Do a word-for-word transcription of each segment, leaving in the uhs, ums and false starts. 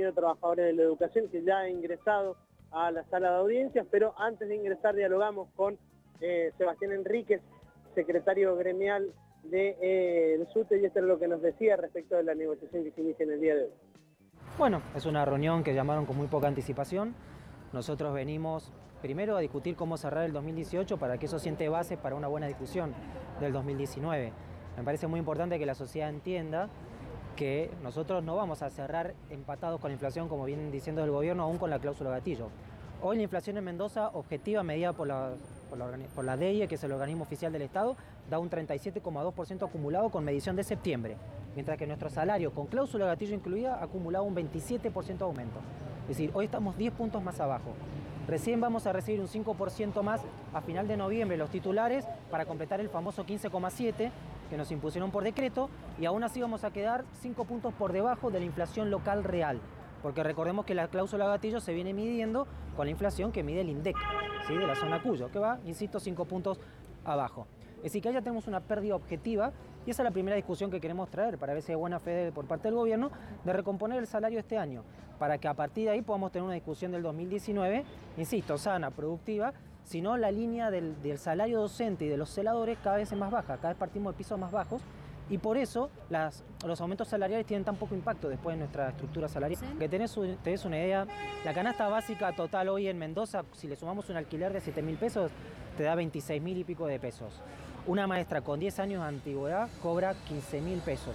Unido de Trabajadores de la Educación, que ya ha ingresado a la sala de audiencias, pero antes de ingresar dialogamos con eh, Sebastián Enríquez, secretario gremial del de, eh, SUTE, y esto es lo que nos decía respecto de la negociación que se inicia en el día de hoy. Bueno, es una reunión que llamaron con muy poca anticipación. Nosotros venimos primero a discutir cómo cerrar el dos mil dieciocho para que eso siente base para una buena discusión del dos mil diecinueve. Me parece muy importante que la sociedad entienda que nosotros no vamos a cerrar empatados con la inflación, como vienen diciendo el gobierno, aún con la cláusula gatillo. Hoy la inflación en Mendoza, objetiva, medida por la, por la, por la D E I E, que es el organismo oficial del Estado, da un treinta y siete coma dos por ciento acumulado con medición de septiembre, mientras que nuestro salario, con cláusula gatillo incluida, ha acumulado un veintisiete por ciento de aumento. Es decir, hoy estamos diez puntos más abajo. Recién vamos a recibir un cinco por ciento más a final de noviembre los titulares para completar el famoso quince coma siete que nos impusieron por decreto, y aún así vamos a quedar cinco puntos por debajo de la inflación local real, porque recordemos que la cláusula gatillo se viene midiendo con la inflación que mide el INDEC, ¿sí?, de la zona Cuyo, que va, insisto, cinco puntos abajo. Es decir, que ya tenemos una pérdida objetiva, y esa es la primera discusión que queremos traer para ver si hay buena fe por parte del gobierno de recomponer el salario este año, para que a partir de ahí podamos tener una discusión del dos mil diecinueve, insisto, sana, productiva, sino la línea del, del salario docente y de los celadores cada vez es más baja, cada vez partimos de pisos más bajos, y por eso las, los aumentos salariales tienen tan poco impacto después en nuestra estructura salarial. ¿Sí? Que tenés, tenés una idea, la canasta básica total hoy en Mendoza, si le sumamos un alquiler de siete mil pesos, te da veintiséis mil y pico de pesos. Una maestra con diez años de antigüedad cobra quince mil pesos.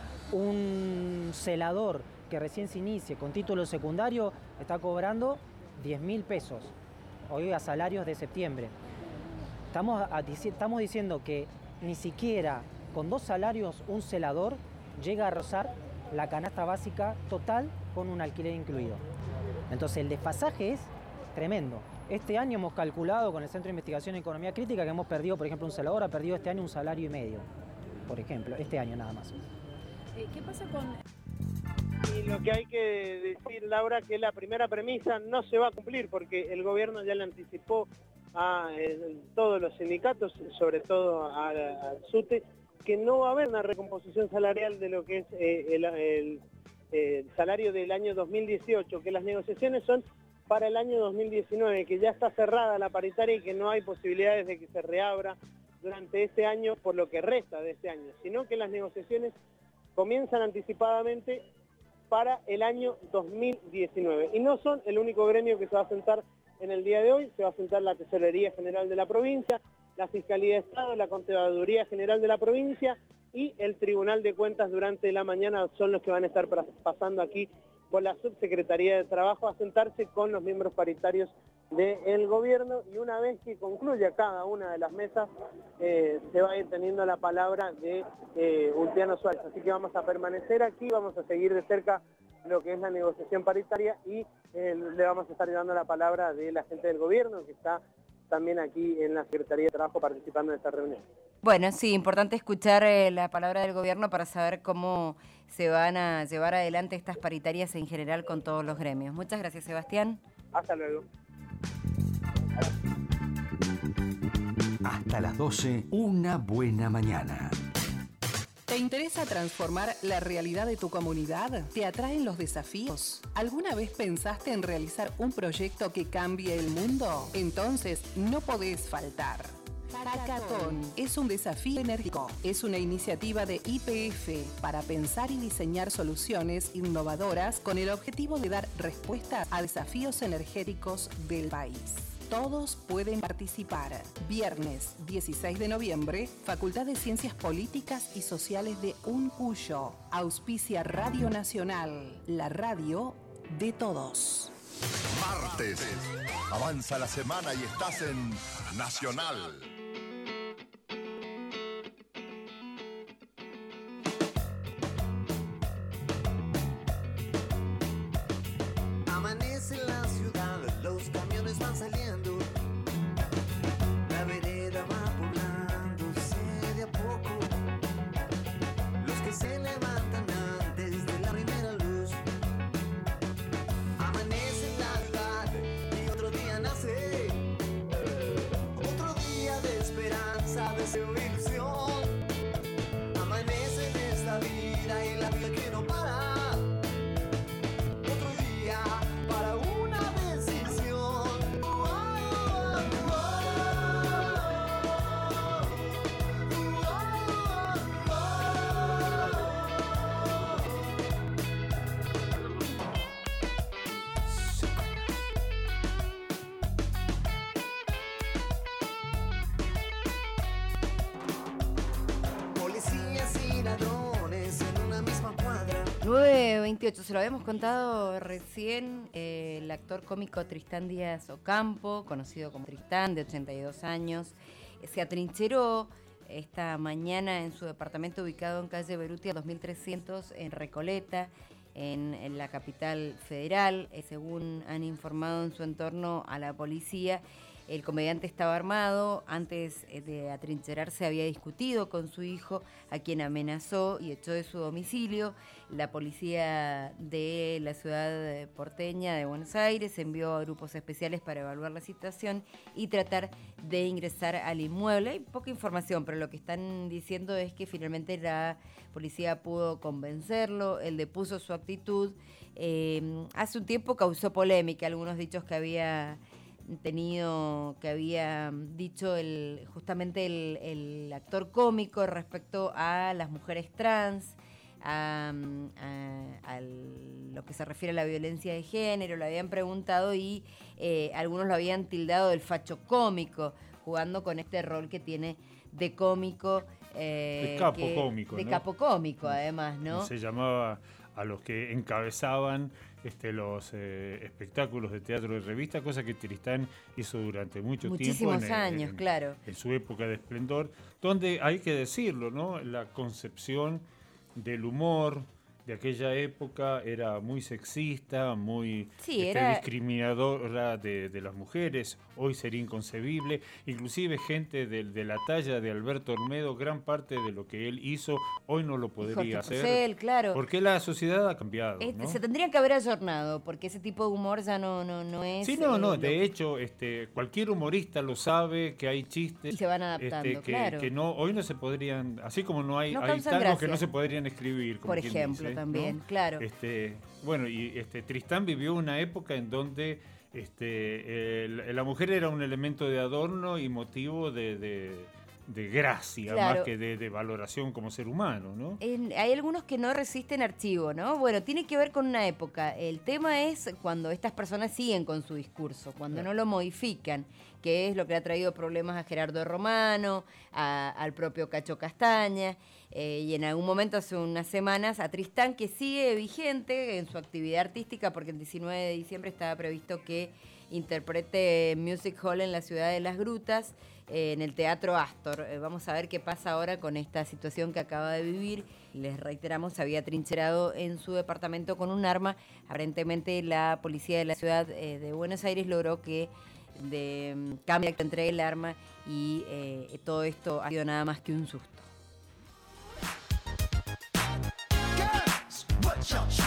Un celador que recién se inicie con título secundario está cobrando diez mil pesos, hoy a salarios de septiembre. Estamos, a, estamos diciendo que ni siquiera con dos salarios un celador llega a rozar la canasta básica total con un alquiler incluido. Entonces el desfasaje es tremendo. Este año hemos calculado con el Centro de Investigación en Economía Crítica que hemos perdido, por ejemplo, un celador ha perdido este año un salario y medio, por ejemplo, este año nada más. Eh, ¿Qué pasa con...? Y lo que hay que decir, Laura, que la primera premisa no se va a cumplir porque el gobierno ya le anticipó a eh, todos los sindicatos, sobre todo al SUTE, que no va a haber una recomposición salarial de lo que es eh, el, el, el salario del año dos mil dieciocho, que las negociaciones son para el año dos mil diecinueve, que ya está cerrada la paritaria y que no hay posibilidades de que se reabra durante este año por lo que resta de este año, sino que las negociaciones comienzan anticipadamente para el año dos mil diecinueve. Y no son el único gremio que se va a sentar en el día de hoy, se va a sentar la Tesorería General de la provincia, la Fiscalía de Estado, la Contraloría General de la provincia y el Tribunal de Cuentas durante la mañana son los que van a estar pasando aquí por la Subsecretaría de Trabajo a sentarse con los miembros paritarios del gobierno, y una vez que concluya cada una de las mesas eh, se va a ir teniendo la palabra de eh, Ulpiano Suárez. Así que vamos a permanecer aquí, vamos a seguir de cerca lo que es la negociación paritaria y eh, le vamos a estar dando la palabra de la gente del gobierno que está también aquí en la Secretaría de Trabajo participando en esta reunión. Bueno, sí, importante escuchar eh, la palabra del gobierno para saber cómo se van a llevar adelante estas paritarias en general con todos los gremios. Muchas gracias, Sebastián. Hasta luego. Hasta las doce, una buena mañana. ¿Te interesa transformar la realidad de tu comunidad? ¿Te atraen los desafíos? ¿Alguna vez pensaste en realizar un proyecto que cambie el mundo? Entonces no podés faltar. Hackathon es un desafío enérgico. Es una iniciativa de I P F para pensar y diseñar soluciones innovadoras con el objetivo de dar respuesta a desafíos energéticos del país. Todos pueden participar. Viernes dieciséis de noviembre, Facultad de Ciencias Políticas y Sociales de Uncuyo. Auspicia Radio Nacional, la radio de todos. Martes. Avanza la semana y estás en Nacional. Amanece en la ciudad, los camiones van saliendo, la vereda va poblándose de a poco, los que se levantan antes de la primera luz. Amanece en la ciudad y otro día nace, otro día de nueve veintiocho, se lo habíamos contado recién, eh, el actor cómico Tristán Díaz Ocampo, conocido como Tristán, de ochenta y dos años, eh, se atrincheró esta mañana en su departamento ubicado en calle Berutia dos mil trescientos en Recoleta, en, en la capital federal. Eh, según han informado en su entorno a la policía, el comediante estaba armado. Antes de atrincherarse había discutido con su hijo, a quien amenazó y echó de su domicilio. La policía de la ciudad porteña de Buenos Aires envió a grupos especiales para evaluar la situación y tratar de ingresar al inmueble. Hay poca información, pero lo que están diciendo es que finalmente la policía pudo convencerlo, él depuso su actitud. Eh, hace un tiempo causó polémica algunos dichos que había tenido, que había dicho el, justamente el, el actor cómico respecto a las mujeres trans, a, a, a lo que se refiere a la violencia de género. Le habían preguntado y eh, algunos lo habían tildado del facho cómico, jugando con este rol que tiene de cómico. Eh, de capo que, cómico, De ¿no? capo cómico, además, ¿no? Se llamaba a los que encabezaban Este, los eh, espectáculos de teatro de revista, cosa que Tristán hizo durante mucho Muchísimos tiempo. Muchísimos años, en, claro. En su época de esplendor, donde hay que decirlo, ¿no? La concepción del humor de aquella época era muy sexista, muy sí, este, era... discriminadora de, de las mujeres. Hoy sería inconcebible. Inclusive gente de, de la talla de Alberto Olmedo, gran parte de lo que él hizo, hoy no lo podría Jorge hacer. Porcel, claro. Porque la sociedad ha cambiado, Este, ¿no? Se tendrían que haber ayornado, porque ese tipo de humor ya no, no, no es... Sí, no, no, eh, de lo... hecho, este, cualquier humorista lo sabe, que hay chistes... Y se van adaptando, este, que, claro. que no, hoy no se podrían, así como no hay, No hay causan tangos gracia. que no se podrían escribir, como Por quien ejemplo, dice, también, ¿no? claro. Este, bueno, y este, Tristán vivió una época en donde este, el, la mujer era un elemento de adorno y motivo de... de de gracia, claro. más que de, de valoración como ser humano, ¿no? En, hay algunos que no resisten archivo, ¿no? Bueno, tiene que ver con una época. El tema es cuando estas personas siguen con su discurso, cuando claro. no lo modifican, que es lo que ha traído problemas a Gerardo Romano, a, al propio Cacho Castaña, eh, y en algún momento, hace unas semanas, a Tristán, que sigue vigente en su actividad artística, porque el diecinueve de diciembre estaba previsto que interprete Music Hall en la ciudad de Las Grutas, eh, en el Teatro Astor. Eh, vamos a ver qué pasa ahora con esta situación que acaba de vivir. Les reiteramos, se había trincherado en su departamento con un arma. Aparentemente la policía de la ciudad eh, de Buenos Aires logró que de, cambie, que entregue el arma, y eh, todo esto ha sido nada más que un susto. Girls, what y'all